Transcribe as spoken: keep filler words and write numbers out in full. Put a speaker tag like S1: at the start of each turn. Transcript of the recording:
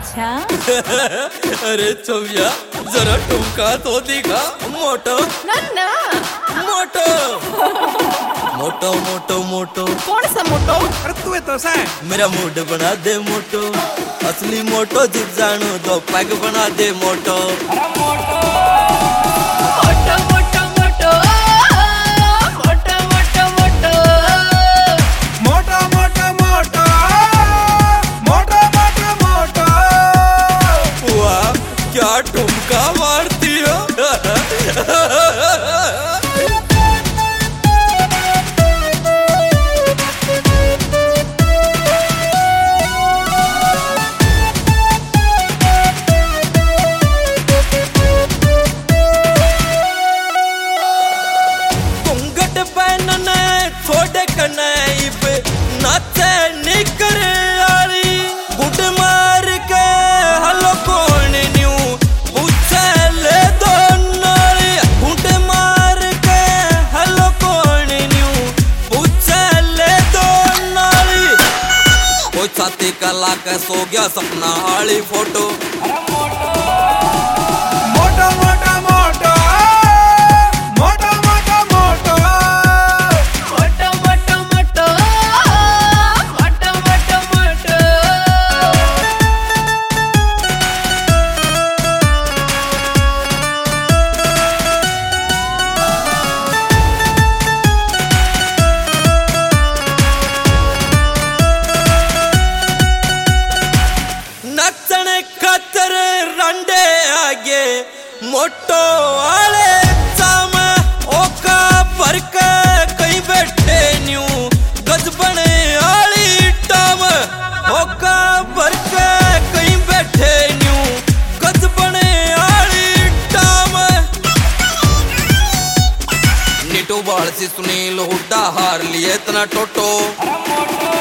S1: अच्छा।
S2: अरे चौया जरा ठुमका तो दिखा। मोटो
S1: ना ना
S2: मोटो मोटो मोटो मोटो।
S1: कौन सा मोटो?
S3: अरे तू है तो सा
S2: मेरा मूड बना दे मोटो, असली मोटो जिब जानू तो पैग बना दे मोटो।
S1: मोटो मोटो मोटो मोटो मोटो मोटो
S3: मोटो मोटो मोटो मोटो मोटो मोटो।
S2: वाह क्या ठुमका मारती हो। छोटे कनाइब नाचे निकर आली गुड मार के हलो कौन न्यू पूछे ले दो नाली। गुड मार के हलो कौन न्यू पूछे ले दो नाली। कोई छाती कला के सो गया सपना आली फोटो।
S3: मोटो मोटो मोटो मोटो मोटो मोटो
S1: मोटो मोटो मोटो मोटो मोटो मोटो।
S2: नचन खातर रंडे आगे मोटो आले चाम ओका भर के कहीं बैठे न्यू गजबने आली टाम। ओका भर के कहीं बैठे न्यू गजबने आली टाम। नीटू बाल सी सुनील हुड्डा हार लिए इतना टोटो।